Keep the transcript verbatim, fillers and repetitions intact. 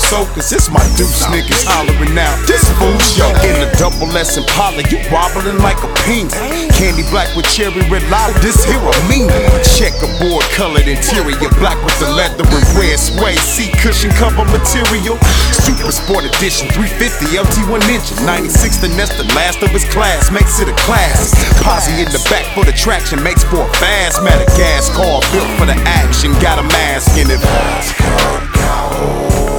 so, cause it's my deuce niggas hollering out. This fool's yo. In the double S Impala, you wobbling like a pink. Candy black with cherry red lolly, this here a mean. Checkerboard colored interior, black with the leather and red suede seat cushion cover material. Super Sport Edition, three fifty L T one engine, ninety-six, and that's the last of its class, makes it a class. Posse in the back for the traction, makes for a fast matter gas car built for the action, got a mask in it.